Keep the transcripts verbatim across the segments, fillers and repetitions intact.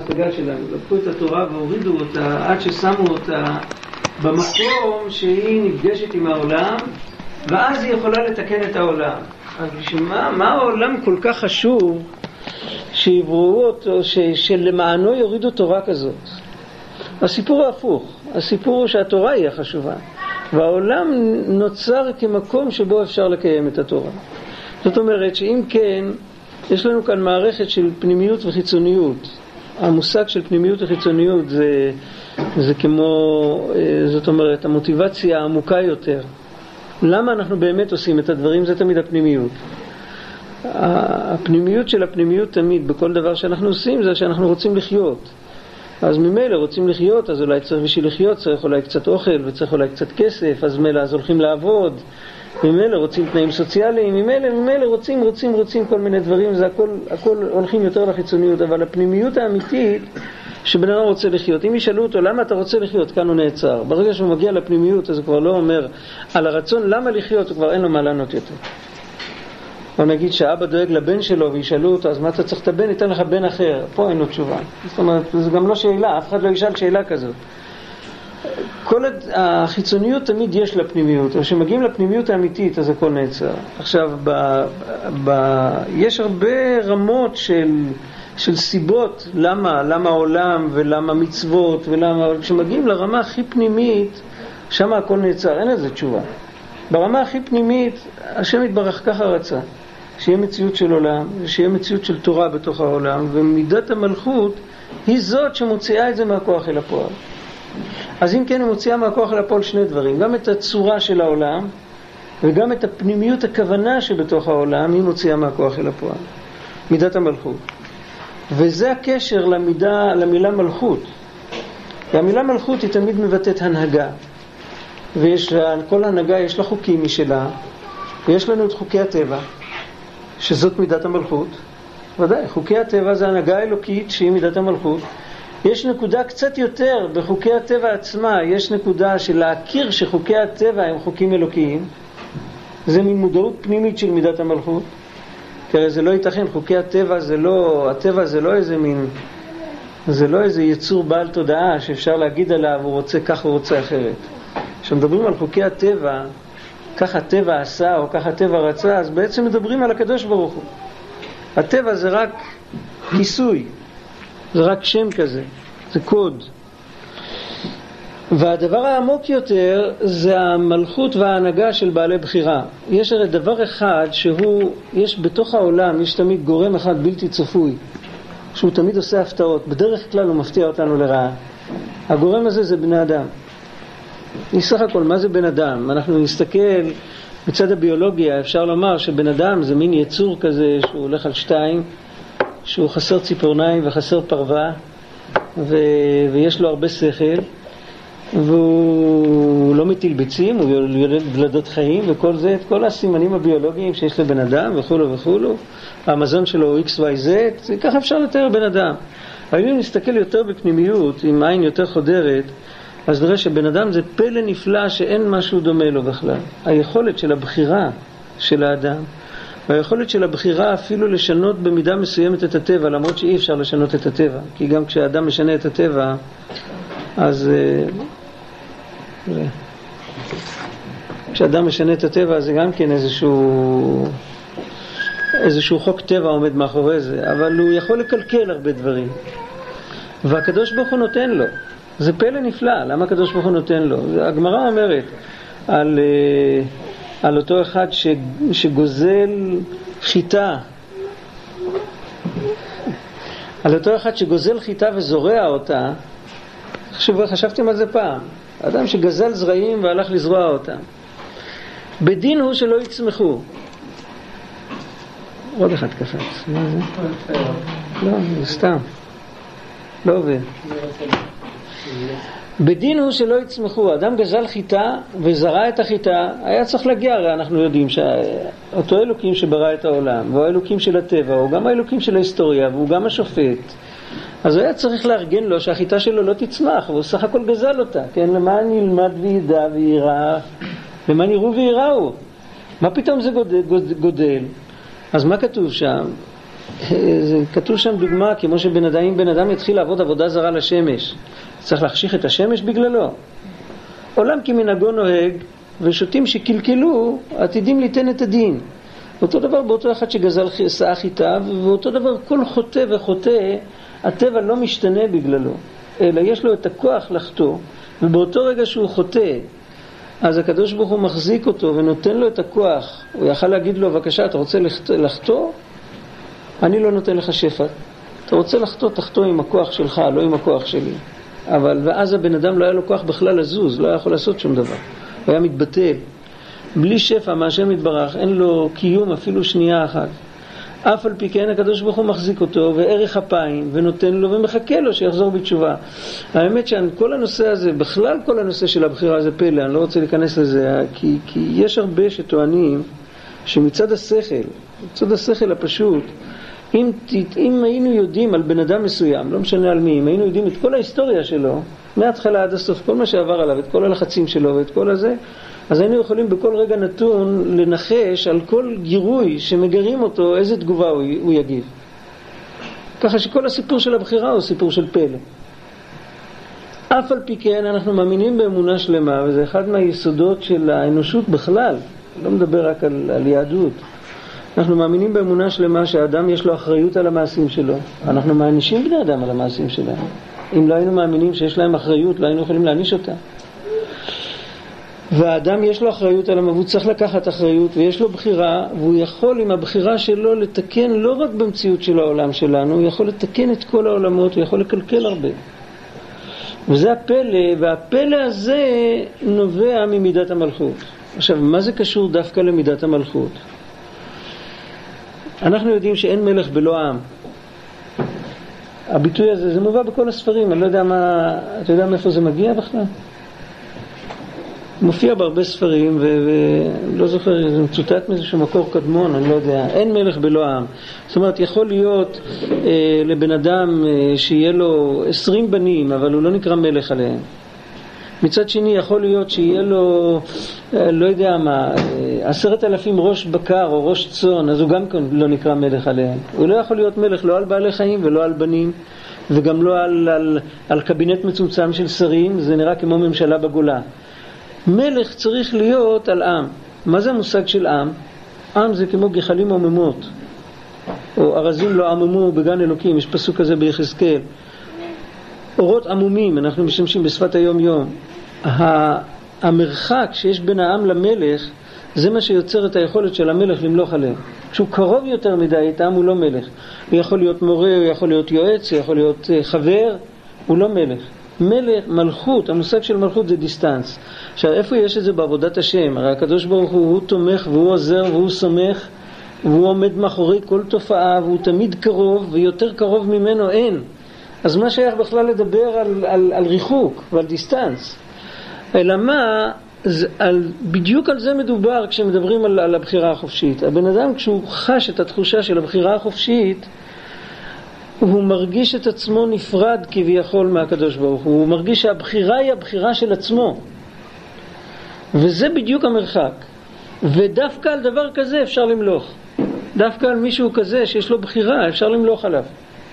ההשגה שלנו. לקחו את התורה והורידו אותה עד ששמו אותה במקום שהיא נפגשת עם העולם, ואז היא יכולה לתקן את העולם. אז בשביל מה העולם כל כך חשוב שיבראו אותו, ש, שלמענו יורידו תורה כזאת? הסיפור הוא הפוך. הסיפור הוא שהתורה היא החשובה, והעולם נוצר כמקום שבו אפשר לקיים את התורה. זאת אומרת שאם כן, יש לנו כאן מערכת של פנימיות וחיצוניות. המושג של פנימיות וחיצוניות זה, זה כמו, זאת אומרת, המוטיבציה העמוקה יותר. למה אנחנו באמת עושים את הדברים? זה תמיד הפנימיות. הפנימיות של הפנימיות תמיד בכל דבר שאנחנו עושים זה שאנחנו רוצים לחיות. אז ממילא רוצים לחיות, אז אולי צריך בשביל לחיות צריך אולי קצת אוכל וצריך אולי קצת כסף, אז ממילא אז הולכים לעבוד, ממילא רוצים תנאים סוציאליים, ממילא ממילא רוצים רוצים רוצים כל מיני דברים, זה הכל, הכל הולכים יותר לחיצוניות. אבל הפנימיות האמיתית שבן אדם רוצה לחיות, אם ישאלו אותו למה אתה רוצה לחיות, כאן הוא נעצר. ברגע שהוא מגיע לפנימיות אז הוא כבר לא אומר על הרצון למה לחיות, הוא כבר אין לו מה לענות יותר. או נגיד שהאבא דואג לבן שלו וישאלו אותו אז מה אתה צריך את הבן, ייתן לך בן אחר, פה אין לו תשובה. זאת אומרת, זה גם לא שאלה, אף אחד לא ישאל שאלה כזאת. כל החיצוניות תמיד יש לפנימיות, אבל כשמגיעים לפנימיות האמיתית אז הכל נעצר. עכשיו, ב, ב, יש הרבה רמות של, של סיבות למה, למה העולם ולמה מצוות ולמה, אבל כשמגיעים לרמה הכי פנימית, שם הכל נעצר, אין לזה תשובה. ברמה הכי פנימית, השם יתברך ככה רצה, שיהיה מציאות של עולם, שיהיה מציאות של תורה בתוך העולם, ומידת המלכות היא זאת שמוציאה את זה מהכוח אל הפועל. אז אם כן, היא מוציאה מהכוח אל הפועל שני דברים, גם את הצורה של העולם, וגם את הפנימיות הכוונה שבתוך העולם, היא מוציאה מהכוח אל הפועל. מידת המלכות. וזה הקשר למידה, למילה מלכות. והמילה מלכות היא תמיד מבטאת הנהגה. ויש לה, כל הנהגה יש לה חוקים משלה, ויש לנו את חוקי הטבע, שזאת מידת המלכות. ודאי, חוקי הטבע זה הנהגה אלוקית שהיא מידת המלכות. יש נקודה קצת יותר בחוקי הטבע עצמה, יש נקודה של להכיר שחוקי הטבע הם חוקים אלוקיים. זה מין מודעות פנימית של מידת המלכות. כי זה לא ייתכן, חוקי הטבע זה לא, הטבע זה לא איזה מין, זה לא איזה יצור בעל תודעה שאפשר להגיד עליו הוא רוצה כך, הוא רוצה אחרת. כשמדברים על חוקי הטבע, כך הטבע עשה או כך הטבע רצה, אז בעצם מדברים על הקדוש ברוך הוא. הטבע זה רק כיסוי, זה רק שם כזה, זה קוד. והדבר העמוק יותר זה המלכות וההנהגה של בעלי בחירה. יש הרי דבר אחד שהוא, יש בתוך העולם, יש תמיד גורם אחד בלתי צפוי, שהוא תמיד עושה הפתעות, בדרך כלל הוא מפתיע אותנו לרעה. הגורם הזה זה בני אדם. בסך הכל, מה זה בן אדם? אנחנו נסתכל בצד הביולוגיה, אפשר לומר שבן אדם זה מין יצור כזה שהוא הולך על שתיים, שהוא חסר ציפורניים וחסר פרווה, ו... ויש לו הרבה שכל, והוא לא מטיל ביצים, הוא יולד ולדות חיים וכל זה, את כל הסימנים הביולוגיים שיש לבן אדם וכולו וכולו. המזון שלו הוא אקס וואי זד, ככה אפשר לתאר בן אדם. אבל אם נסתכל יותר בפנימיות, עם עין יותר חודרת, אז נראה שבן אדם זה פלא נפלא שאין משהו דומה לו בכלל. היכולת של הבחירה של האדם, והיכולת של הבחירה אפילו לשנות במידה מסוימת את הטבע, למרות שאי אפשר לשנות את הטבע, כי גם כשהאדם משנה את הטבע, אז כשאדם משנה את הטבע זה גם כן איזשהו איזשהו חוק טבע עומד מאחורי זה, אבל הוא יכול לקלקל הרבה דברים, והקדוש ברוך הוא נותן לו. זה פלא נפלא. למה הקדוש ברוך הוא נותן לו? הגמרא אומרת על, על אותו אחד ש, שגוזל חיטה, על אותו אחד שגוזל חיטה וזורע אותה. חשוב, חשבתם על זה פעם? אדם שגזל זרעים והלך לזרוע אותם, בדין הוא שלא יצמחו. עוד אחד קפץ. מה זה? לא, זה סתם לא עובד. בדין הוא שלא יצמחו. אדם גזל חיטה וזרע את החיטה, היה צריך להגיע, הרי אנחנו יודעים שאותו אלוקים שברא את העולם והוא האלוקים של הטבע, הוא גם האלוקים של ההיסטוריה והוא גם השופט, אז היה צריך לארגן לו שהחיטה שלו לא תצמח, והוא סך הכל גזל אותה, כן? למען ילמד וידע ויראה, למען יראו ויראו. מה פתאום זה גודל, גודל? אז מה כתוב שם? זה כתוב שם דוגמה, כמו שבן אדם, אם בן אדם יתחיל לעבוד עבודה זרה לשמש, צריך להחשיך את השמש בגללו. עולם כמנהגו נוהג, ושותים שקלקלו, עתידים ליתן את הדין. אותו דבר באותו אחד שגזל שאה חיטה, ואותו דבר כל חוטא וחוטא, הטבע לא משתנה בגללו, אלא יש לו את הכוח לחטוא, ובאותו רגע שהוא חוטא, אז הקדוש ברוך הוא מחזיק אותו ונותן לו את הכוח. הוא יכל להגיד לו, בבקשה, אתה רוצה לחטוא? אני לא נותן לך שפע. אתה רוצה לחטוא, תחטוא עם הכוח שלך, לא עם הכוח שלי. אבל, ואז הבן אדם לא היה לו כוח בכלל לזוז, לא היה יכול לעשות שום דבר. הוא היה מתבטל. בלי שפע מהשם יתברך, אין לו קיום אפילו שנייה אחת. אף על פי כן הקדוש ברוך הוא מחזיק אותו וערך אפיים ונותן לו ומחכה לו שיחזור בתשובה. האמת שכל הנושא הזה, בכלל כל הנושא של הבחירה זה פלא, אני לא רוצה להיכנס לזה, כי, כי יש הרבה שטוענים שמצד השכל, מצד השכל הפשוט, אם, אם היינו יודעים על בן אדם מסוים, לא משנה על מי, אם היינו יודעים את כל ההיסטוריה שלו, מההתחלה עד הסוף, כל מה שעבר עליו, את כל הלחצים שלו ואת כל הזה, אז היינו יכולים בכל רגע נתון לנחש על כל גירוי שמגרים אותו, איזה תגובה הוא, הוא יגיב. ככה שכל הסיפור של הבחירה הוא סיפור של פלא. אף על פי כן אנחנו מאמינים באמונה שלמה, וזה אחד מהיסודות של האנושות בכלל, לא מדבר רק על, על יהדות. אנחנו מאמינים באמונה שלמה שהאדם יש לו אחריות על המעשים שלו. אנחנו מענישים בני אדם על המעשים שלהם. אם לא היינו מאמינים שיש להם אחריות, לא היינו יכולים להעניש אותם. והאדם יש לו אחריות על המבוא, צריך לקחת אחריות, ויש לו בחירה, והוא יכול עם הבחירה שלו לתקן לא רק במציאות של העולם שלנו, הוא יכול לתקן את כל העולמות, הוא יכול לקלקל הרבה. וזה הפלא, והפלא הזה נובע ממידת המלכות. עכשיו, מה זה קשור דווקא למידת המלכות? אנחנו יודעים שאין מלך בלא עם. הביטוי הזה, זה מובא בכל הספרים, אני לא יודע מה, אתה יודע מאיפה זה מגיע בכלל? מופיע בהרבה ספרים, ולא זוכר, זה מצוטט מאיזשהו מקור קדמון, אני לא יודע, אין מלך בלא עם. זאת אומרת, יכול להיות אה, לבן אדם אה, שיהיה לו עשרים בנים, אבל הוא לא נקרא מלך עליהם. מצד שני, יכול להיות שיהיה לו, אה, לא יודע מה, אה, עשרת אלפים ראש בקר או ראש צאן, אז הוא גם לא נקרא מלך עליהם. הוא לא יכול להיות מלך לא על בעלי חיים ולא על בנים, וגם לא על, על, על קבינט מצומצם של שרים, זה נראה כמו ממשלה בגולה. מלך צריך להיות על עם. מה זה המושג של עם? עם זה כמו גחלים עממות, או ארזים לא עממו בגן אלוקים, יש פסוק כזה ביחזקאל. אורות עמומים, אנחנו משתמשים בשפת היום יום. המרחק שיש בין העם למלך, זה מה שיוצר את היכולת של המלך למלוך עליהם. כשהוא קרוב יותר מדי איתם, הוא לא מלך. הוא יכול להיות מורה, הוא יכול להיות יועץ, הוא יכול להיות חבר, הוא לא מלך. מלך, מלכות, המושג של מלכות זה דיסטנס. עכשיו, איפה יש את זה בעבודת השם? הרי הקדוש ברוך הוא, הוא תומך והוא עוזר והוא סומך, והוא עומד מאחורי כל תופעה, והוא תמיד קרוב, ויותר קרוב ממנו אין. אז מה שייך בכלל לדבר על, על, על ריחוק ועל דיסטנס? אלא מה, זה, על, בדיוק על זה מדובר כשמדברים על, על הבחירה החופשית. הבן אדם, כשהוא חש את התחושה של הבחירה החופשית, הוא מרגיש את עצמו נפרד כביכול מהקדוש ברוך הוא. הוא מרגיש שהבחירה היא הבחירה של עצמו. וזה בדיוק המרחק. ודווקא על דבר כזה אפשר למלוך. דווקא על מישהו כזה שיש לו בחירה, אפשר למלוך עליו.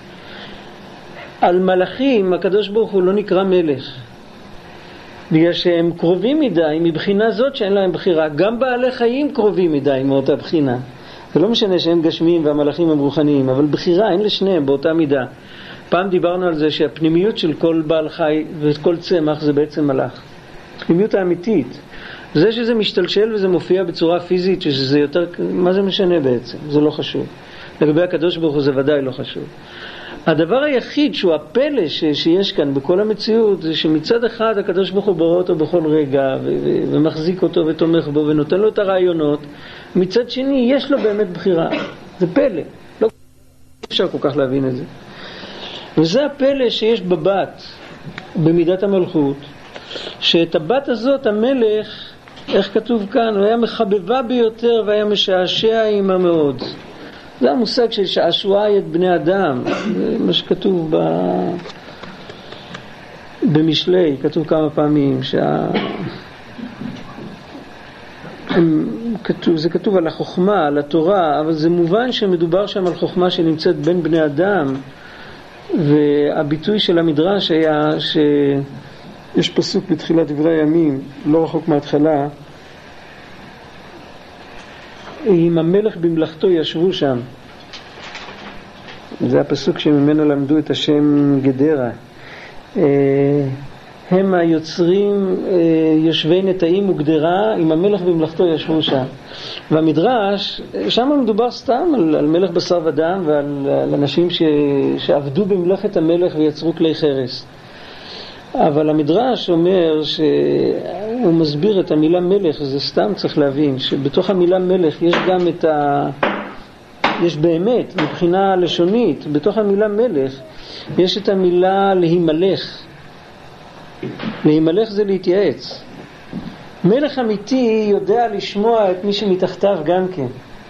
על מלאכים, הקדוש ברוך הוא לא נקרא מלך. בגלל שהם קרובים מדי, מבחינה זאת שאין להם בחירה. גם בעלי חיים קרובים מדי מאותה בחינה. זה לא משנה שהם גשמיים והמלאכים הם רוחניים, אבל בחירה אין לשניהם באותה מידה. פעם דיברנו על זה שהפנימיות של כל בעל חי וכל צמח זה בעצם מלאך. הפנימיות האמיתית. זה שזה משתלשל וזה מופיע בצורה פיזית, שזה יותר, מה זה משנה בעצם? זה לא חשוב. לגבי הקדוש ברוך הוא זה ודאי לא חשוב. הדבר היחיד שהוא הפלא ש- שיש כאן בכל המציאות, זה שמצד אחד הקדוש ברוך הוא ברא אותו בכל רגע, ו- ו- ומחזיק אותו ותומך בו ונותן לו את הרעיונות. מצד שני יש לו באמת בחירה. זה פלא. לא אפשר כל כך להבין את זה. וזה הפלא שיש בבת, במידת המלכות, שאת הבת הזאת המלך, איך כתוב כאן, הוא היה מחבבה ביותר והיה משעשע עימה מאוד. זה המושג של שעשועי את בני אדם, זה מה שכתוב ב... במשלי, כתוב כמה פעמים שה... הם כתוב, זה כתוב על החוכמה, על התורה, אבל זה מובן שמדובר שם על חוכמה שנמצאת בין בני אדם, והביטוי של המדרש היה שיש פסוק בתחילת דברי הימים, לא רחוק מההתחלה, עם המלך במלאכתו ישבו שם. זה הפסוק שממנו למדו את השם גדרה. הם היוצרים יושבי נטעים וגדרה, עם המלך במלאכתו ישבו שם. והמדרש, שם מדובר סתם על, על מלך בשר ודם ועל על אנשים ש, שעבדו במלאכת המלך ויצרו כלי חרס. אבל המדרש אומר שהוא מסביר את המילה מלך, זה סתם צריך להבין, שבתוך המילה מלך יש גם את ה... יש באמת, מבחינה לשונית, בתוך המילה מלך יש את המילה להימלך. להימלך זה להתייעץ. מלך אמיתי יודע לשמוע את מי שמתחתיו גם כן.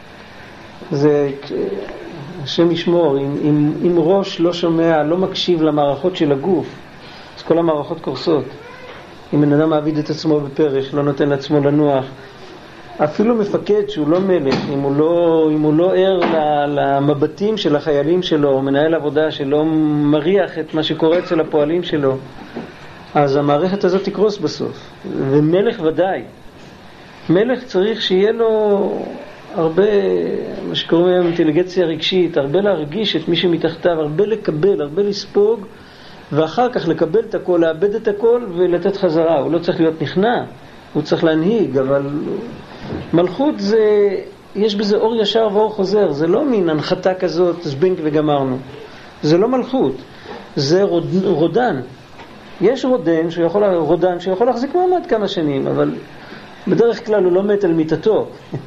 זה השם ישמור, אם, אם, אם ראש לא שומע, לא מקשיב למערכות של הגוף, אז כל המערכות קורסות. אם בן אדם מעביד את עצמו בפרש, לא נותן לעצמו לנוח, אפילו מפקד שהוא לא מלך, אם הוא לא, אם הוא לא ער למבטים של החיילים שלו, או מנהל עבודה שלא מריח את מה שקורה אצל הפועלים שלו, אז המערכת הזאת תקרוס בסוף. ומלך ודאי. מלך צריך שיהיה לו הרבה, מה שקוראים היום אינטליגנציה רגשית, הרבה להרגיש את מי שמתחתיו, הרבה לקבל, הרבה לספוג, ואחר כך לקבל את הכל, לאבד את הכל ולתת חזרה. הוא לא צריך להיות נכנע, הוא צריך להנהיג, אבל מלכות זה, יש בזה אור ישר ואור חוזר, זה לא מין הנחתה כזאת, זבנק וגמרנו. זה לא מלכות, זה רוד, רודן. יש רודן שיכול, רודן שיכול להחזיק מעמד כמה שנים, אבל בדרך כלל הוא לא מת על מיטתו.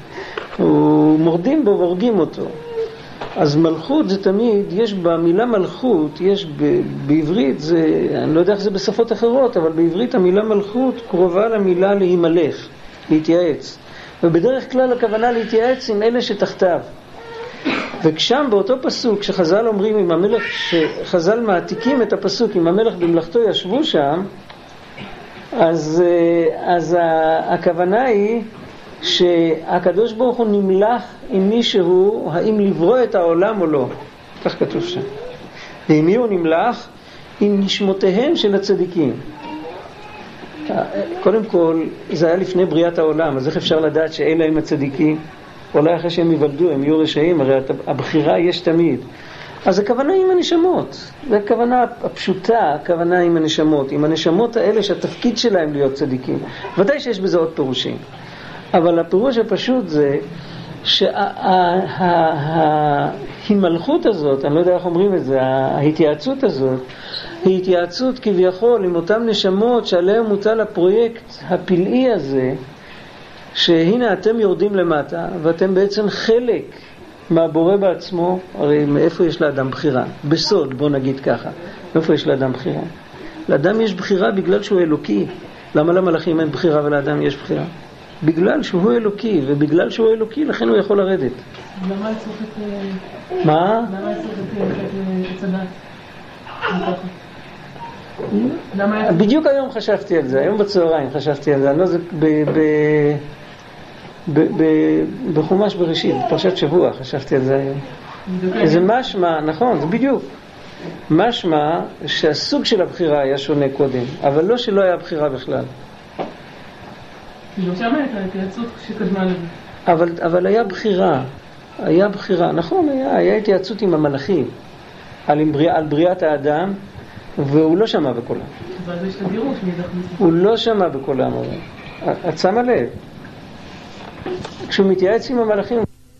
הוא מורדים בו והורגים אותו. אז מלכות זה תמיד, יש במילה מלכות, יש ב, בעברית, זה, אני לא יודע איך זה בשפות אחרות, אבל בעברית המילה מלכות קרובה למילה להימלך, להתייעץ. ובדרך כלל הכוונה להתייעץ עם אלה שתחתיו. וכשם באותו פסוק שחז"ל אומרים עם המלך, שחז"ל מעתיקים את הפסוק עם המלך במלאכתו ישבו שם, אז, אז הכוונה היא שהקדוש ברוך הוא נמלך עם מישהו, האם לברוא את העולם או לא. כך כתוב שם. ועם מי הוא נמלך? עם נשמותיהם של הצדיקים. קודם כל, זה היה לפני בריאת העולם, אז איך אפשר לדעת שאלה הם הצדיקים? אולי אחרי שהם יוולדו, הם יהיו רשעים, הרי הבחירה יש תמיד. אז הכוונה עם הנשמות, זה הכוונה הפשוטה, הכוונה עם הנשמות, עם הנשמות האלה שהתפקיד שלהם להיות צדיקים. ודאי שיש בזה עוד פירושים. אבל הפירוש הפשוט זה שההימלכות הזאת, אני לא יודע איך אומרים את זה, ההתייעצות הזאת, היא התייעצות כביכול עם אותם נשמות שעליהם מוטל הפרויקט הפלאי הזה, שהנה אתם יורדים למטה ואתם בעצם חלק מהבורא בעצמו. הרי מאיפה יש לאדם בחירה? בסוד, בוא נגיד ככה. מאיפה יש לאדם בחירה? לאדם יש בחירה בגלל שהוא אלוקי. למה למלאכים אין בחירה ולאדם יש בחירה? בגלל שהוא אלוקי, ובגלל שהוא אלוקי לכן הוא יכול לרדת. למה צריך את... מה? למה צריך את צדת? בדיוק היום חשבתי על זה, היום בצהריים חשבתי על זה. אני לא זה ב... ב... בחומש בראשית, פרשת שבוע, חשבתי על זה היום. זה משמע, נכון, זה בדיוק. משמע שהסוג של הבחירה היה שונה קודם, אבל לא שלא היה בחירה בכלל. לא שם הייתה התייעצות שקדמה לזה. אבל, אבל היה בחירה, היה בחירה, נכון, היה, היה התייעצות עם המלאכים על, על בריאת האדם, והוא לא שמע בקולם. אבל זה יש את הגירוש, מי דחמיס? הוא לא שמע בקולם, את שמה לב. כשהוא מתייעץ עם המלאכים,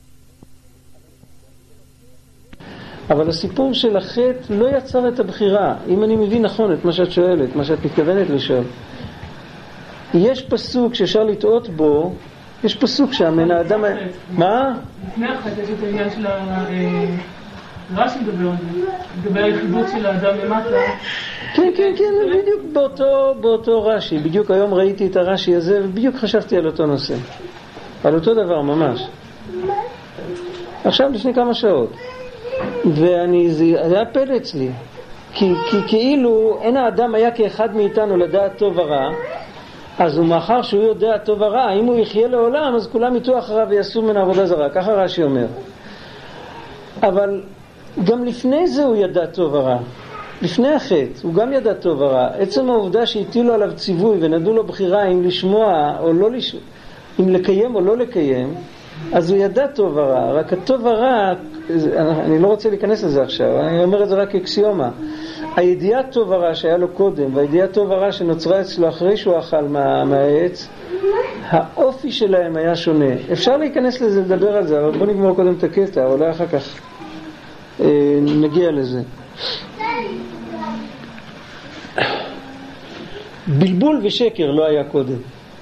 אבל הסיפור של החטא לא יצר את הבחירה. אם אני מבין נכון את מה שאת שואלת, מה שאת מתכוונת לשאול, יש פסוק שאפשר לטעות בו, יש פסוק שהמן האדם... מה? לפני החטא יש את העניין של רש"י מדבר על זה, לגבי היחידות של האדם למטה. כן, כן, כן, בדיוק באותו, באותו רש"י. בדיוק היום ראיתי את הרש"י הזה, ובדיוק חשבתי על אותו נושא. על אותו דבר ממש. עכשיו לפני כמה שעות. ואני, זה היה פלא אצלי. כי, כי כאילו אין האדם היה כאחד מאיתנו לדעת טוב ורע, אז הוא מאחר שהוא יודע טוב ורע, אם הוא יחיה לעולם אז כולם יתו אחריו ויעשו מן עבודה זרה, ככה רש"י אומר. אבל גם לפני זה הוא ידע טוב ורע, לפני החטא הוא גם ידע טוב ורע. עצם העובדה שהטילו עליו ציווי ונדעו לו בחירה אם לשמוע או לא לשמוע, אם לקיים או לא לקיים, אז הוא ידע טוב ורע. רק הטוב ורע, אני לא רוצה להיכנס לזה עכשיו, אני אומר את זה רק כאקסיומה. הידיעה טוב ורע שהיה לו קודם והידיעה טוב ורע שנוצרה אצלו אחרי שהוא אכל מה, מהעץ, האופי שלהם היה שונה. אפשר להיכנס לזה, לדבר על זה, אבל בוא נגמור קודם את הקטע, אולי אחר כך אה, נגיע לזה. בלבול ושקר לא היה קודם.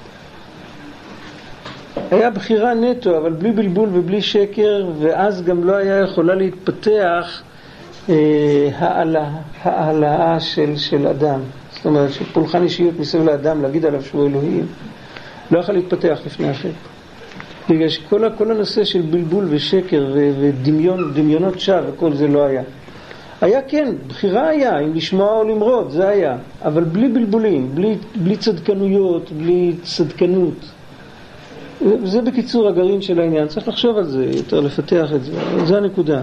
היה בחירה נטו, אבל בלי בלבול ובלי שקר, ואז גם לא היה יכולה להתפתח אה, העלה, העלאה של, של אדם. זאת אומרת, שפולחן אישיות מסביב לאדם, להגיד עליו שהוא אלוהים, לא יכול להתפתח לפני החטא. בגלל שכל כל הנושא של בלבול ושקר ו, ודמיון, דמיונות שווא וכל זה לא היה. היה כן, בחירה היה, אם לשמוע או למרוד, זה היה. אבל בלי בלבולים, בלי, בלי צדקנויות, בלי צדקנות. זה בקיצור הגרעין של העניין. צריך לחשוב על זה, יותר לפתח את זה. זה הנקודה.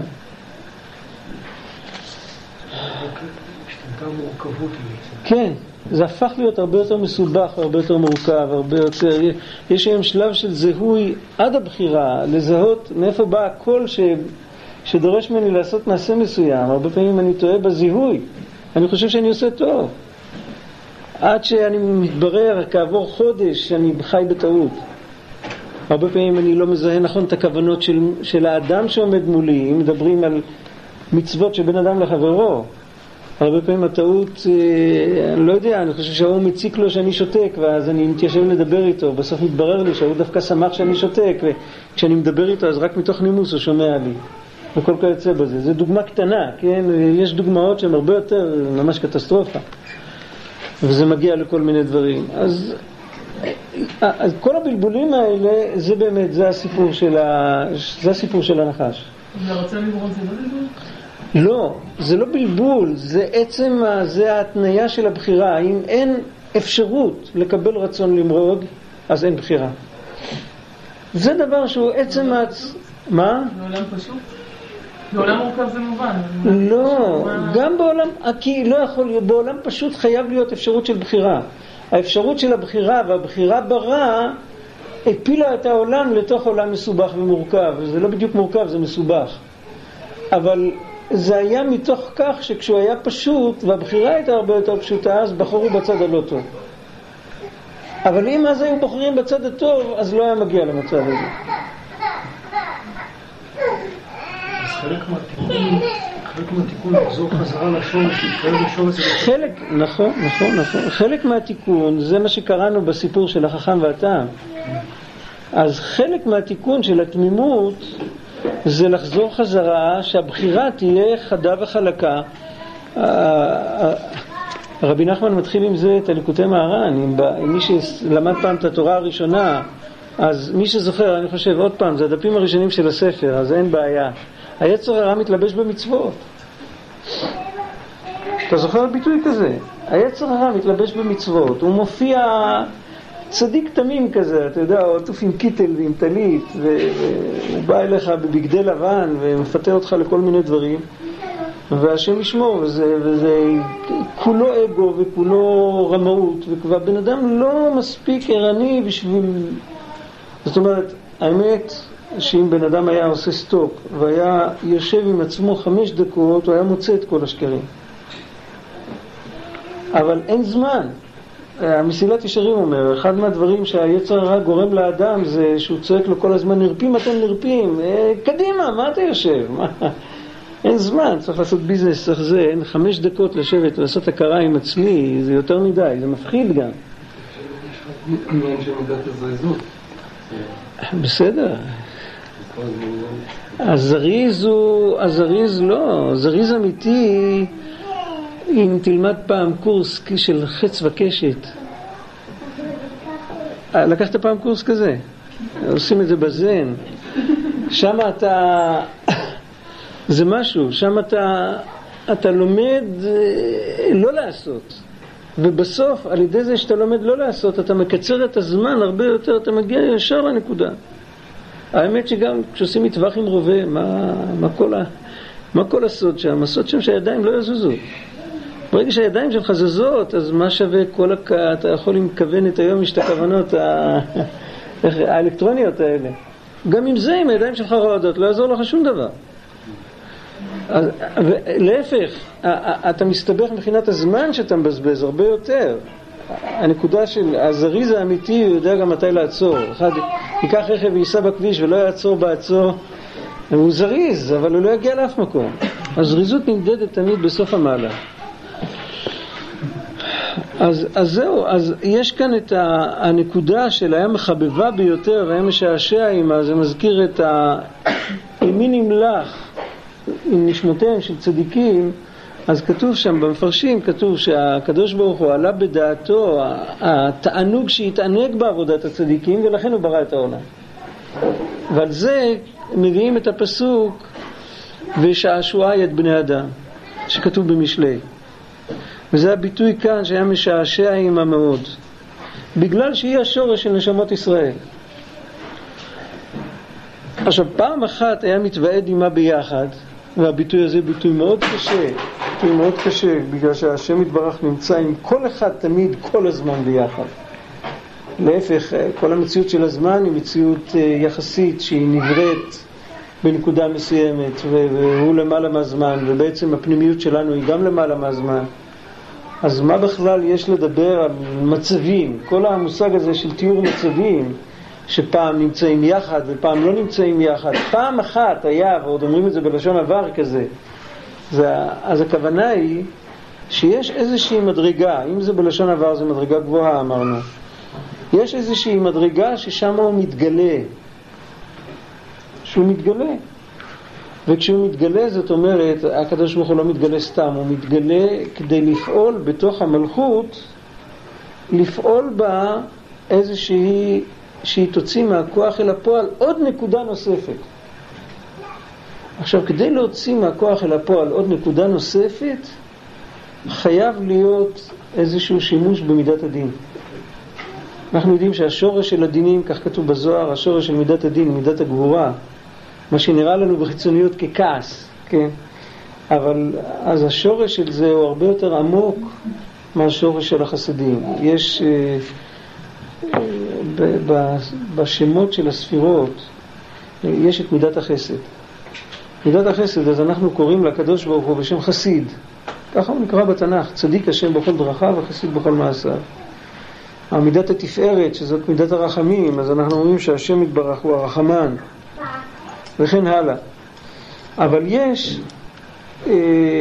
השתנתה מורכבות. כן, זה הפך להיות הרבה יותר מסובך, הרבה יותר מורכב, הרבה יותר... יש היום שלב של זיהוי עד הבחירה, לזהות מאיפה בא הקול ש... שדורש ממני לעשות מעשה מסוים. הרבה פעמים אני טועה בזיהוי. אני חושב שאני עושה טוב. עד שאני מתברר כעבור חודש שאני חי בטעות. הרבה פעמים אני לא מזהה נכון את הכוונות של, של האדם שעומד מולי. אם מדברים על מצוות של בן אדם לחברו, הרבה פעמים הטעות, אני לא יודע, אני חושב שהוא מציק לו שאני שותק, ואז אני מתיישב לדבר איתו. בסוף מתברר לי שהוא דווקא שמח שאני שותק, וכשאני מדבר איתו אז רק מתוך נימוס הוא שומע לי. וכל כך יצא בזה. זו דוגמה קטנה, כן? יש דוגמאות שהן הרבה יותר, ממש קטסטרופה. וזה מגיע לכל מיני דברים. אז, אז כל הבלבולים האלה, זה באמת, זה הסיפור של, ה, זה הסיפור של הנחש. זה רוצה למרוד, זה לא בלבול? לא, זה לא בלבול, זה עצם, זה ההתניה של הבחירה. אם אין אפשרות לקבל רצון למרוד, אז אין בחירה. זה דבר שהוא עצם העצ... מה? בעולם פשוט? בעולם מורכב זה מובן. לא, גם בעולם, כי לא יכול, בעולם פשוט חייב להיות אפשרות של בחירה. האפשרות של הבחירה והבחירה ברע הפילה את העולם לתוך עולם מסובך ומורכב. זה לא בדיוק מורכב, זה מסובך. אבל זה היה מתוך כך שכשהוא היה פשוט והבחירה הייתה הרבה יותר פשוטה, אז בחרו בצד הלא טוב. אבל אם אז היו בוחרים בצד הטוב, אז לא היה מגיע למצב הזה. חלק מהתיקון, חלק מהתיקון לחזור חזרה לשורש, להתקרב לשורש. חלק, נכון, נכון, נכון. חלק מהתיקון, זה מה שקראנו בסיפור של החכם והטעם. אז חלק מהתיקון של התמימות, זה לחזור חזרה, שהבחירה תהיה חדה וחלקה. רבי נחמן מתחיל עם זה את הליקוטי מהר"ן, עם מי שלמד פעם את התורה הראשונה, אז מי שזוכר, אני חושב, עוד פעם, זה הדפים הראשונים של הספר, אז אין בעיה. היצר הרע מתלבש במצוות. אתה זוכר ביטוי כזה? היצר הרע מתלבש במצוות. הוא מופיע צדיק תמים כזה, אתה יודע, הוא עטוף עם קיטל ועם טלית, והוא בא אליך בבגדי לבן ומפתה אותך לכל מיני דברים, והשם ישמור, וזה, וזה כולו אגו וכולו רמאות, והבן אדם לא מספיק ערני בשביל... זאת אומרת, האמת שאם בן אדם היה עושה סטופ והיה יושב עם עצמו חמש דקות, הוא היה מוצא את כל השקרים. אבל אין זמן. המסילת ישרים אומר, אחד מהדברים שהיצר הרע גורם לאדם זה שהוא צועק לו כל הזמן, נרפים אתם נרפים, קדימה, מה אתה יושב? מה? אין זמן, צריך לעשות ביזנס, צריך זה, אין חמש דקות לשבת ולעשות הכרה עם עצמי, זה יותר מדי, זה מפחיד גם. עניין של מידת הזריזות. בסדר. הזריז הוא, הזריז לא, זריז אמיתי, אם תלמד פעם קורס של חץ וקשת. לקחת פעם קורס כזה? עושים את זה בזן. שם אתה, זה משהו, שם אתה, אתה לומד לא לעשות. ובסוף, על ידי זה שאתה לומד לא לעשות, אתה מקצר את הזמן הרבה יותר, אתה מגיע ישר לנקודה. האמת שגם כשעושים מטווח עם רובה, מה, מה, כל ה, מה כל הסוד שם? הסוד שם שהידיים לא יזוזו. ברגע שהידיים שלך זזות, אז מה שווה כל הכ... אתה יכול לכוון את היום יש את הכוונות ה... האלקטרוניות האלה. גם עם זה, עם הידיים שלך רועדות, לא יעזור לך שום דבר. אז, להפך, אתה מסתבך מבחינת הזמן שאתה מבזבז הרבה יותר. הנקודה של הזריז האמיתי, הוא יודע גם מתי לעצור. אחד ייקח רכב וייסע בכביש ולא יעצור בעצור, הוא זריז, אבל הוא לא יגיע לאף מקום. הזריזות נמדדת תמיד בסוף המעלה. אז, אז זהו, אז יש כאן את הנקודה של היה מחבבה ביותר והיה משעשע עימה, זה מזכיר את ה... מי נמלך עם נשמותיהם של צדיקים, אז כתוב שם במפרשים, כתוב שהקדוש ברוך הוא עלה בדעתו התענוג שהתענג בעבודת הצדיקים, ולכן הוא ברא את העולם. ועל זה מביאים את הפסוק ושעשועי את בני אדם, שכתוב במשלי. וזה הביטוי כאן שהיה משעשע עימה מאוד, בגלל שהיא השורש של נשמות ישראל. עכשיו, פעם אחת היה מתוועד עימה ביחד, והביטוי הזה ביטוי מאוד קשה, ביטוי מאוד קשה, בגלל שהשם יתברך נמצא עם כל אחד תמיד, כל הזמן ביחד. להפך, כל המציאות של הזמן היא מציאות יחסית שהיא נבראת בנקודה מסוימת, והוא למעלה מהזמן, ובעצם הפנימיות שלנו היא גם למעלה מהזמן. אז מה בכלל יש לדבר על מצבים? כל המושג הזה של תיאור מצבים, שפעם נמצאים יחד ופעם לא נמצאים יחד, פעם אחת היה, ועוד אומרים את זה בלשון עבר כזה, זה, אז הכוונה היא שיש איזושהי מדרגה, אם זה בלשון עבר זה מדרגה גבוהה אמרנו, יש איזושהי מדרגה ששם הוא מתגלה, שהוא מתגלה, וכשהוא מתגלה זאת אומרת, הקדוש ברוך הוא לא מתגלה סתם, הוא מתגלה כדי לפעול בתוך המלכות, לפעול בה איזושהי, שהיא תוציא מהכוח אל הפועל עוד נקודה נוספת. עכשיו, כדי להוציא מהכוח אל הפועל עוד נקודה נוספת, חייב להיות איזשהו שימוש במידת הדין. אנחנו יודעים שהשורש של הדינים, כך כתוב בזוהר, השורש של מידת הדין, מידת הגבורה, מה שנראה לנו בחיצוניות ככעס, כן? אבל אז השורש של זה הוא הרבה יותר עמוק מהשורש של החסדים. יש אה, אה, ב- ב- בשמות של הספירות יש את מידת החסד. מידת החסד, אז אנחנו קוראים לקדוש ברוך הוא בשם חסיד. ככה הוא נקרא בתנ"ך, צדיק השם בכל דרכיו וחסיד בכל מעשיו. מידת התפארת, שזאת מידת הרחמים, אז אנחנו אומרים שהשם יתברך הוא הרחמן. וכן הלאה. אבל יש אה,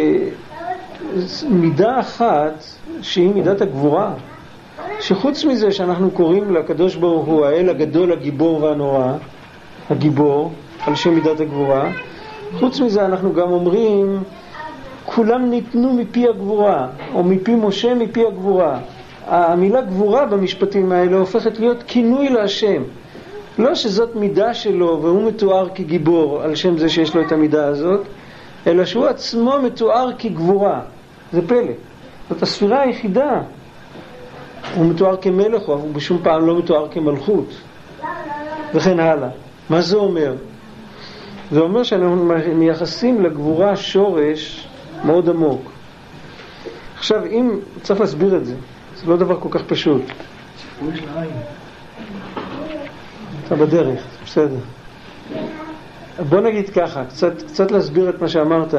מידה אחת שהיא מידת הגבורה, שחוץ מזה שאנחנו קוראים לקדוש ברוך הוא האל הגדול, הגיבור והנורא, הגיבור, על שם מידת הגבורה, חוץ מזה אנחנו גם אומרים כולם ניתנו מפי הגבורה, או מפי משה מפי הגבורה. המילה גבורה במשפטים האלה הופכת להיות כינוי להשם, לא שזאת מידה שלו והוא מתואר כגיבור על שם זה שיש לו את המידה הזאת, אלא שהוא עצמו מתואר כגבורה. זה פלא, זאת הספירה היחידה. הוא מתואר כמלך, הוא בשום פעם לא מתואר כמלכות, וכן הלאה. מה זה אומר? זה אומר שאנחנו מייחסים לגבורה שורש מאוד עמוק. עכשיו, אם צריך להסביר את זה, זה לא דבר כל כך פשוט. אתה בדרך, בסדר. בוא נגיד ככה, קצת, קצת להסביר את מה שאמרת.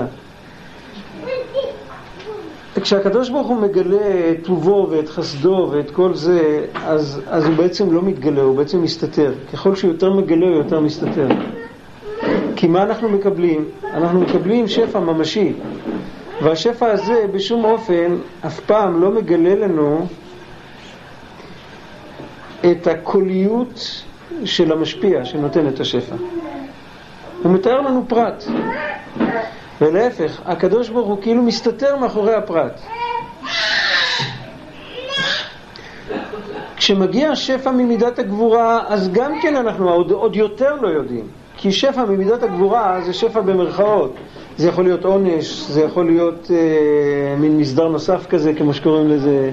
כשהקדוש ברוך הוא מגלה את טובו ואת חסדו ואת כל זה, אז, אז הוא בעצם לא מתגלה, הוא בעצם מסתתר. ככל שהוא יותר מגלה, הוא יותר מסתתר. כי מה אנחנו מקבלים? אנחנו מקבלים שפע ממשי. והשפע הזה בשום אופן אף פעם לא מגלה לנו את הקוליות של המשפיע שנותן את השפע. הוא מתאר לנו פרט. ולהפך, הקדוש ברוך הוא כאילו מסתתר מאחורי הפרט. כשמגיע השפע ממידת הגבורה, אז גם כן אנחנו עוד, עוד יותר לא יודעים. כי שפע ממידת הגבורה זה שפע במרכאות. זה יכול להיות עונש, זה יכול להיות אה, מין מסדר נוסף כזה, כמו שקוראים לזה,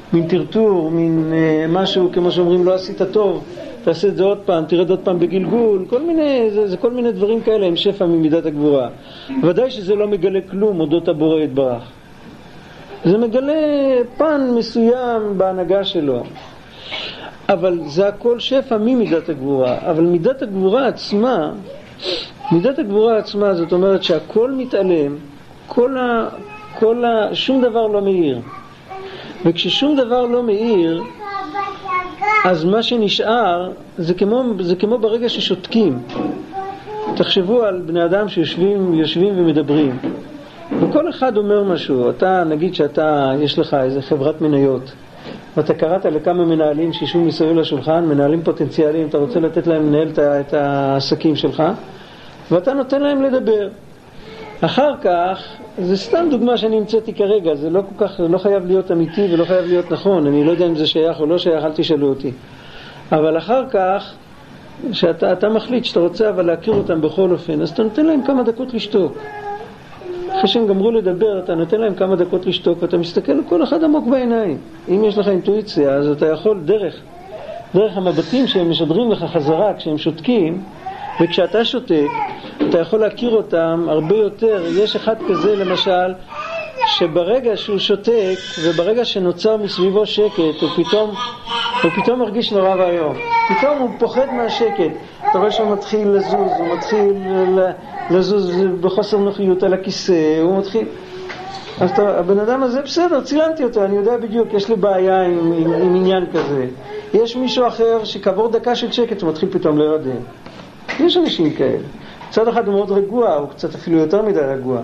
מין טרטור, מין אה, משהו כמו שאומרים לא עשית טוב, תעשה את זה עוד פעם, תרד עוד פעם בגלגול, כל מיני, זה, זה כל מיני דברים כאלה עם שפע ממידת הגבורה. ודאי שזה לא מגלה כלום אודות הבורא יתברך. זה מגלה פן מסוים בהנהגה שלו. אבל זה הכל שפע ממידת הגבורה. אבל מידת הגבורה עצמה, מידת הגבורה עצמה זאת אומרת שהכל מתעלם, כל ה, כל ה, שום דבר לא מאיר. וכששום דבר לא מאיר, אז מה שנשאר זה כמו, זה כמו ברגע ששותקים. תחשבו על בני אדם שיושבים יושבים ומדברים. וכל אחד אומר משהו. אתה, נגיד שאתה, יש לך איזה חברת מניות. ואתה קראת לכמה מנהלים שישבו מסביב לשולחן, מנהלים פוטנציאליים, אתה רוצה לתת להם לנהל את העסקים שלך, ואתה נותן להם לדבר. אחר כך, זה סתם דוגמה שאני המצאתי כרגע, זה לא כל כך, לא חייב להיות אמיתי ולא חייב להיות נכון, אני לא יודע אם זה שייך או לא שייך, אל תשאלו אותי. אבל אחר כך, שאתה אתה מחליט שאתה רוצה אבל להכיר אותם בכל אופן, אז אתה נותן להם כמה דקות לשתוק. אחרי שהם גמרו לדבר, אתה נותן להם כמה דקות לשתוק, ואתה מסתכל על כל אחד עמוק בעיניים. אם יש לך אינטואיציה, אז אתה יכול דרך, דרך המבטים שהם משדרים לך חזרה כשהם שותקים, וכשאתה שותק, אתה יכול להכיר אותם הרבה יותר. יש אחד כזה למשל, שברגע שהוא שותק, וברגע שנוצר מסביבו שקט, הוא פתאום, הוא פתאום מרגיש נורא והיום. פתאום הוא פוחד מהשקט. אתה רואה שהוא מתחיל לזוז, הוא מתחיל לזוז בחוסר נוחיות על הכיסא, הוא מתחיל... אז אתה, הבן אדם הזה בסדר, צילמתי אותו, אני יודע בדיוק, יש לי בעיה עם, עם, עם עניין כזה. יש מישהו אחר שכעבור דקה של שקט הוא מתחיל פתאום להירדם. יש אנשים כאלה. צד אחד הוא מאוד רגוע, הוא קצת אפילו יותר מדי רגוע.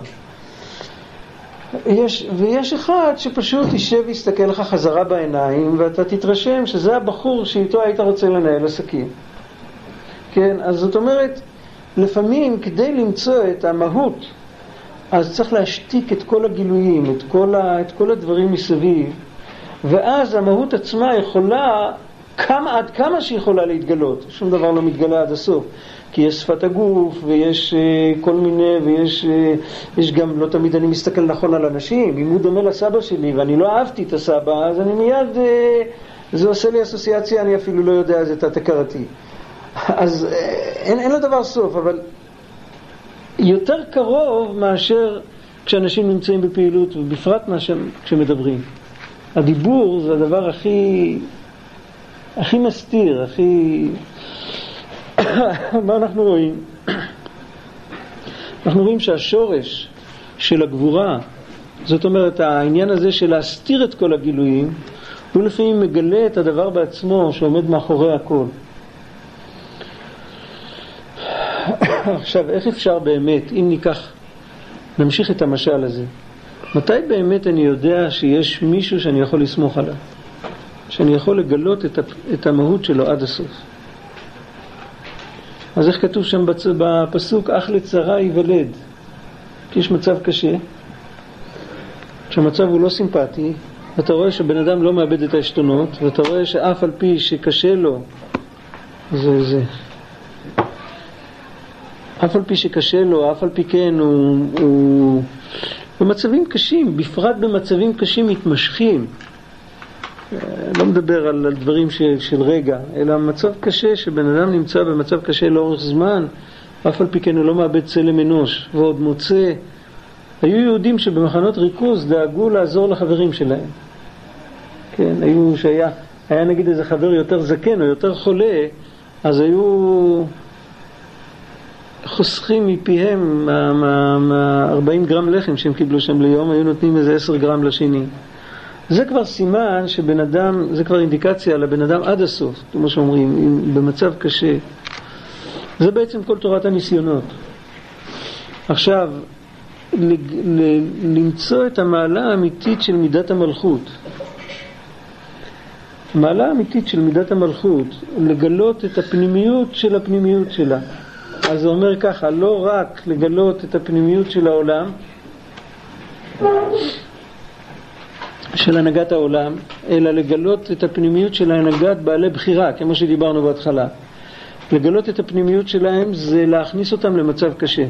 יש, ויש אחד שפשוט יישב ויסתכל לך חזרה בעיניים, ואתה תתרשם שזה הבחור שאיתו היית רוצה לנהל עסקים. כן, אז זאת אומרת, לפעמים כדי למצוא את המהות, אז צריך להשתיק את כל הגילויים, את כל, ה, את כל הדברים מסביב, ואז המהות עצמה יכולה, כמה, עד כמה שהיא יכולה להתגלות, שום דבר לא מתגלה עד הסוף, כי יש שפת הגוף, ויש uh, כל מיני, ויש uh, יש גם, לא תמיד אני מסתכל נכון על אנשים, אם הוא דומה לסבא שלי, ואני לא אהבתי את הסבא, אז אני מיד, uh, זה עושה לי אסוציאציה, אני אפילו לא יודע איזה תת-הכרתי. אז uh, אין, אין לו דבר סוף, אבל יותר קרוב מאשר כשאנשים נמצאים בפעילות, ובפרט מאשר כשמדברים. הדיבור זה הדבר הכי, הכי מסתיר, הכי... מה אנחנו רואים? אנחנו רואים שהשורש של הגבורה, זאת אומרת העניין הזה של להסתיר את כל הגילויים, הוא לפעמים מגלה את הדבר בעצמו שעומד מאחורי הכל. עכשיו, איך אפשר באמת, אם ניקח, נמשיך את המשל הזה, מתי באמת אני יודע שיש מישהו שאני יכול לסמוך עליו? שאני יכול לגלות את, את המהות שלו עד הסוף? אז איך כתוב שם בפסוק, אך לצרה ייוולד? כי יש מצב קשה, שהמצב הוא לא סימפטי, ואתה רואה שבן אדם לא מאבד את העשתונות, ואתה רואה שאף על פי שקשה לו, זה זה. אף על פי שקשה לו, אף על פי כן, הוא, הוא במצבים קשים, בפרט במצבים קשים מתמשכים. לא מדבר על, על דברים של, של רגע, אלא מצב קשה, שבן אדם נמצא במצב קשה לאורך זמן, אף על פי כן הוא לא מאבד צלם אנוש, ועוד מוצא. היו יהודים שבמחנות ריכוז דאגו לעזור לחברים שלהם. כן, היו שהיה, היה נגיד איזה חבר יותר זקן או יותר חולה, אז היו חוסכים מפיהם מה-ארבעים גרם לחם שהם קיבלו שם ליום, היו נותנים איזה עשר גרם לשני. זה כבר סימן שבן אדם, זה כבר אינדיקציה לבן אדם עד הסוף, כמו שאומרים, במצב קשה. זה בעצם כל תורת הניסיונות. עכשיו, למצוא את המעלה האמיתית של מידת המלכות. המעלה האמיתית של מידת המלכות, לגלות את הפנימיות של הפנימיות שלה. אז זה אומר ככה, לא רק לגלות את הפנימיות של העולם, של הנהגת העולם, אלא לגלות את הפנימיות של הנהגת בעלי בחירה, כמו שדיברנו בהתחלה. לגלות את הפנימיות שלהם זה להכניס אותם למצב קשה.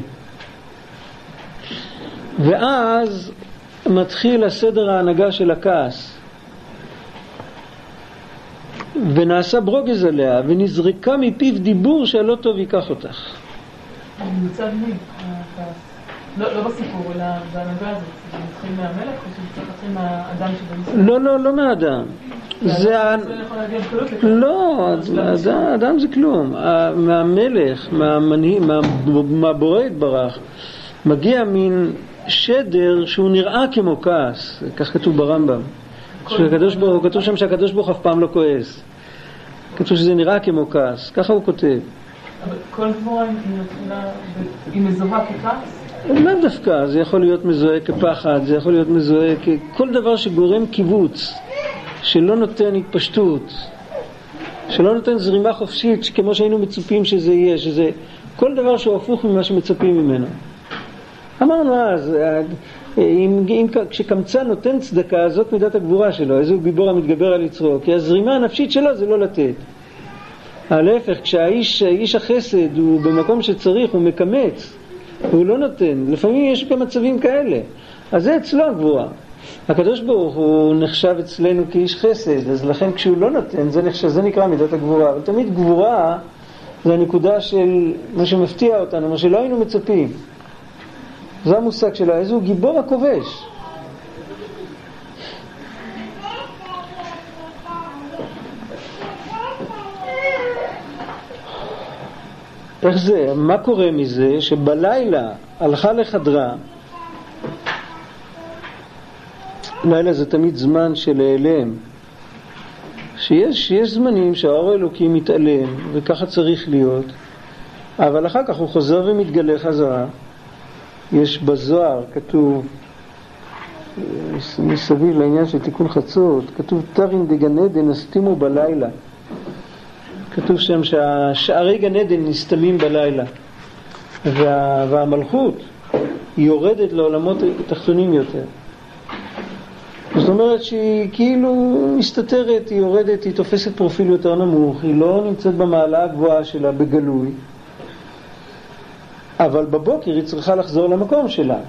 ואז מתחיל הסדר ההנהגה של הכעס. ונעשה ברוגז עליה, ונזרקה מפיו דיבור שהלא טוב ייקח אותך. מצד מי? לא בסיפור, אלא בהנהגה הזאת. זה מתחיל מהמלך או שזה מתחיל מהאדם שבניסוי? לא, לא, לא מהאדם. זה ה... לא, האדם זה כלום. מהמלך, מהבורא יתברך, מגיע מין שדר שהוא נראה כמו כעס. כך כתוב ברמב"ם. כתוב שם שהקדוש ברוך אף פעם לא כועס. כתוב שזה נראה כמו כעס. ככה הוא כותב. אבל כל דבורה היא מזוהה ככעס? לא דווקא, זה יכול להיות מזוהה כפחד, זה יכול להיות מזוהה ככל דבר שגורם קיבוץ, שלא נותן התפשטות, שלא נותן זרימה חופשית, כמו שהיינו מצופים שזה יהיה, שזה כל דבר שהוא הפוך ממה שמצפים ממנו. אמרנו אז, אם, אם, כשקמצן נותן צדקה, זאת מידת הגבורה שלו, איזה הוא גיבור המתגבר על יצרו, כי הזרימה הנפשית שלו זה לא לתת. ההפך, כשהאיש, האיש החסד הוא במקום שצריך, הוא מקמץ, הוא לא נותן. לפעמים יש גם מצבים כאלה. אז זה אצלו הגבורה. הקדוש ברוך הוא נחשב אצלנו כאיש חסד, אז לכן כשהוא לא נותן, זה, נחשב, זה נקרא מידת הגבורה. אבל תמיד גבורה זה הנקודה של מה שמפתיע אותנו, מה שלא היינו מצפים. זה המושג שלה, איזה הוא גיבור הכובש. איך זה? מה קורה מזה? שבלילה הלכה לחדרה, לילה זה תמיד זמן של העלם, שיש יש זמנים שהאור האלוקי מתעלם וככה צריך להיות, אבל אחר כך הוא חוזר ומתגלה חזרה. יש בזוהר כתוב מסביב לעניין של תיקון חצות, כתוב תרין דגן עדן נסתימו בלילה. כתוב שם שהשערי גן עדן נסתמים בלילה, וה, והמלכות היא יורדת לעולמות תחתונים יותר. זאת אומרת שהיא כאילו מסתתרת, היא יורדת, היא תופסת פרופיל יותר נמוך, היא לא נמצאת במעלה הגבוהה שלה בגלוי, אבל בבוקר היא צריכה לחזור למקום שלה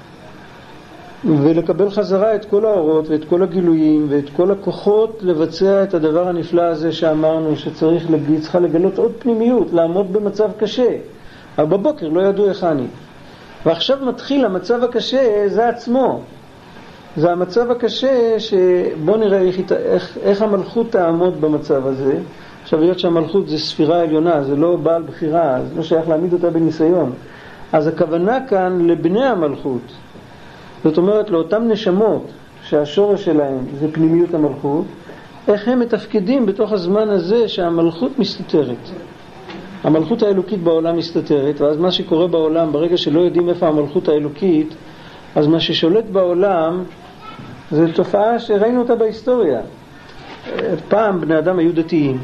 ולקבל חזרה את כל האורות ואת כל הגילויים ואת כל הכוחות לבצע את הדבר הנפלא הזה שאמרנו שצריך להגיד, צריכה לגלות עוד פנימיות, לעמוד במצב קשה. אבל בבוקר לא ידעו איך אני. ועכשיו מתחיל המצב הקשה, זה עצמו. זה המצב הקשה שבוא נראה איך, איך, איך המלכות תעמוד במצב הזה. עכשיו היות שהמלכות זה ספירה עליונה, זה לא בעל בחירה, זה לא שייך להעמיד אותה בניסיון. אז הכוונה כאן לבני המלכות. זאת אומרת, לאותם נשמות שהשורש שלהם זה פנימיות המלכות, איך הם מתפקדים בתוך הזמן הזה שהמלכות מסתתרת. המלכות האלוקית בעולם מסתתרת, ואז מה שקורה בעולם, ברגע שלא יודעים איפה המלכות האלוקית, אז מה ששולט בעולם זה תופעה שראינו אותה בהיסטוריה. פעם בני אדם היו דתיים.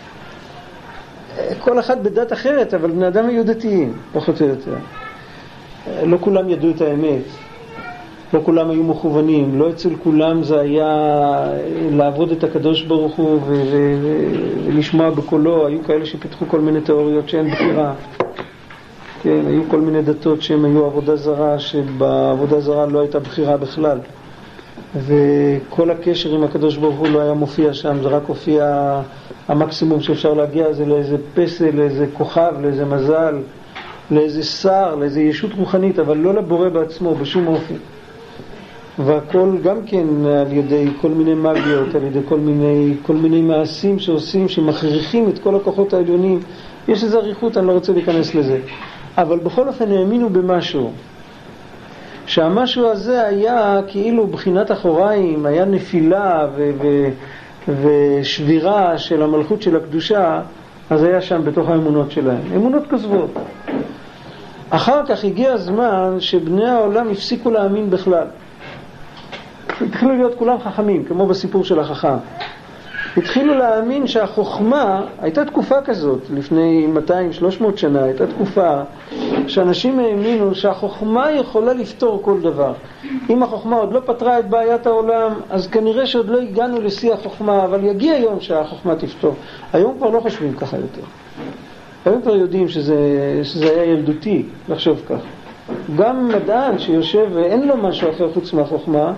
כל אחד בדת אחרת, אבל בני אדם היו דתיים, פחות או יותר. לא כולם ידעו את האמת. לא כולם היו מכוונים, לא אצל כולם זה היה לעבוד את הקדוש ברוך הוא ו- ו- ולשמוע בקולו. היו כאלה שפיתחו כל מיני תיאוריות שאין בחירה. כן, היו כל מיני דתות שהם היו עבודה זרה, שבעבודה זרה לא הייתה בחירה בכלל. וכל הקשר עם הקדוש ברוך הוא לא היה מופיע שם, זה רק הופיע, המקסימום שאפשר להגיע זה לאיזה פסל, לאיזה כוכב, לאיזה מזל, לאיזה שר, לאיזה ישות רוחנית, אבל לא לבורא בעצמו בשום אופן. והכל גם כן על ידי כל מיני מגיות, על ידי כל מיני, כל מיני מעשים שעושים, שמכריחים את כל הכוחות העליונים. יש איזו עריכות, אני לא רוצה להיכנס לזה. אבל בכל אופן האמינו במשהו. שהמשהו הזה היה כאילו בחינת אחוריים, היה נפילה ו- ו- ושבירה של המלכות של הקדושה, אז היה שם בתוך האמונות שלהם. אמונות כזבות. אחר כך הגיע הזמן שבני העולם הפסיקו להאמין בכלל. התחילו להיות כולם חכמים, כמו בסיפור של החכם. התחילו להאמין שהחוכמה, הייתה תקופה כזאת, לפני מאתיים שלוש מאות שנה, הייתה תקופה שאנשים האמינו שהחוכמה יכולה לפתור כל דבר. אם החוכמה עוד לא פתרה את בעיית העולם, אז כנראה שעוד לא הגענו לשיא החוכמה, אבל יגיע יום שהחוכמה תפתור. היום כבר לא חושבים ככה יותר. היום כבר יודעים שזה, שזה היה ילדותי לחשוב כך. גם מדען שיושב ואין לו משהו אחר חוץ מהחוכמה,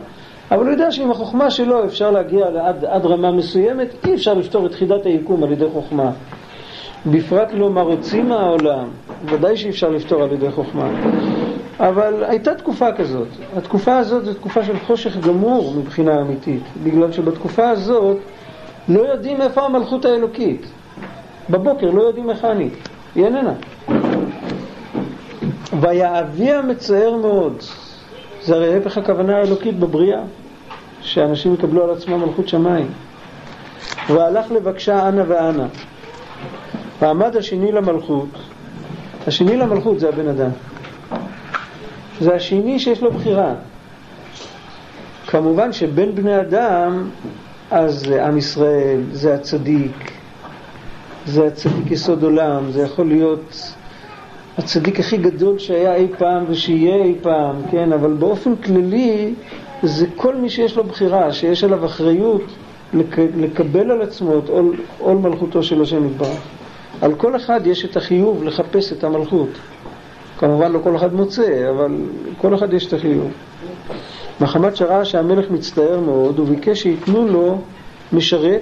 אבל הוא יודע שעם החוכמה שלו אפשר להגיע עד, עד רמה מסוימת, אי אפשר לפתור את חידת היקום על ידי חוכמה. בפרט לא מה רוצים מהעולם, ודאי שאי אפשר לפתור על ידי חוכמה. אבל הייתה תקופה כזאת. התקופה הזאת זו תקופה של חושך גמור מבחינה אמיתית, בגלל שבתקופה הזאת לא יודעים איפה המלכות האלוקית. בבוקר לא יודעים איך אני. היא איננה. ויעביה מצער מאוד. זה הרי הפך הכוונה האלוקית בבריאה, שאנשים יקבלו על עצמם מלכות שמיים. והלך לבקשה אנה ואנה. ועמד השני למלכות. השני למלכות זה הבן אדם. זה השני שיש לו בחירה. כמובן שבין בני אדם, אז זה עם ישראל, זה הצדיק, זה הצדיק יסוד עולם, זה יכול להיות הצדיק הכי גדול שהיה אי פעם ושיהיה אי פעם, כן? אבל באופן כללי זה כל מי שיש לו בחירה, שיש עליו אחריות לק... לקבל על עצמו את עול, עול מלכותו של השם יתברך. על כל אחד יש את החיוב לחפש את המלכות. כמובן לא כל אחד מוצא, אבל כל אחד יש את החיוב. מחמת שראה שהמלך מצטער מאוד, הוא ביקש שיתנו לו משרת.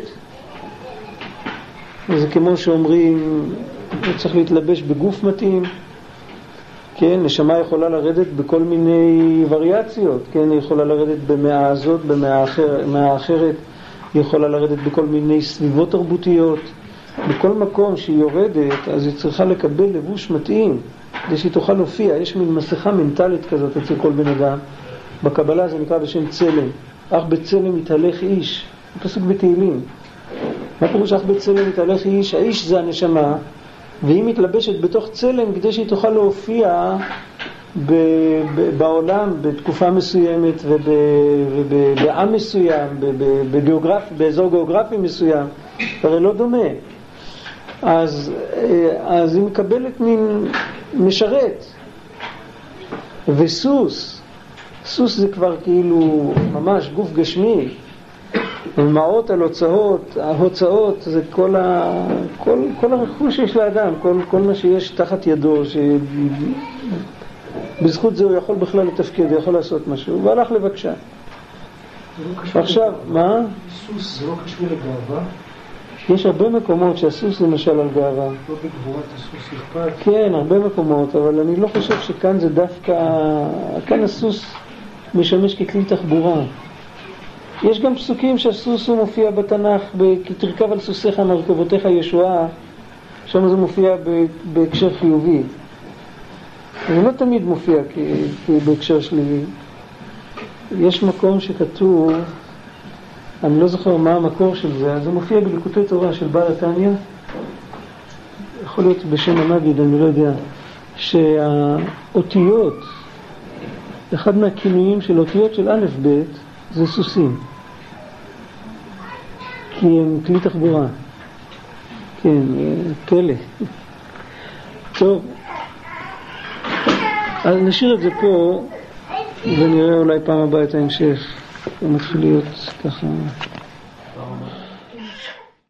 זה כמו שאומרים, הוא צריך להתלבש בגוף מתאים. כן, נשמה יכולה לרדת בכל מיני וריאציות. כן, היא יכולה לרדת במאה הזאת, במאה אחר, במאה אחרת. היא יכולה לרדת בכל מיני סביבות תרבותיות. בכל מקום שהיא יורדת, אז היא צריכה לקבל לבוש מתאים, כדי שהיא תוכל להופיע. יש מין מסכה מנטלית כזאת אצל כל בן אדם. בקבלה זה נקרא בשם צלם. אך בצלם יתהלך איש. זה פסוק בתהילים. מה פירוש אך בצלם יתהלך איש? האיש זה הנשמה, והיא מתלבשת בתוך צלם כדי שהיא תוכל להופיע ב- ב- בעולם בתקופה מסוימת ובעם מסוים, בגיאוגרפ, באזור גיאוגרפי מסוים. הרי לא דומה. אז, אז היא מקבלת מין משרת. וסוס, סוס זה כבר כאילו ממש גוף גשמי. ומעות על הוצאות, ההוצאות זה כל, ה, כל, כל הרכוש שיש לאדם, כל, כל מה שיש תחת ידו, שבזכות זה הוא יכול בכלל לתפקד, הוא יכול לעשות משהו, והלך לבקשה. עכשיו, מה? סוס זה לא קשור לגאווה? יש הרבה מקומות שהסוס למשל על גאווה. לא בגבורת הסוס אכפת? כן, הרבה מקומות, אבל אני לא חושב שכאן זה דווקא, כאן הסוס משמש ככלי תחבורה. יש גם פסוקים שהסוס הוא מופיע בתנ"ך, כי תרכב על סוסיך מרכבותיך ישועה, שם זה מופיע בהקשר חיובי. זה לא תמיד מופיע בהקשר שלילי. יש מקום שכתוב, אני לא זוכר מה המקור של זה, אז זה מופיע בליקוטי תורה של בעל התניא, יכול להיות בשם המגיד, אני לא יודע, שהאותיות, אחד מהכינויים של אותיות של א' ב' זה סוסים, כי הם כלי תחבורה. כן, פלא. טוב, אז נשאיר את זה פה ונראה אולי פעם הבאה את ההמשך. הוא מתחיל להיות ככה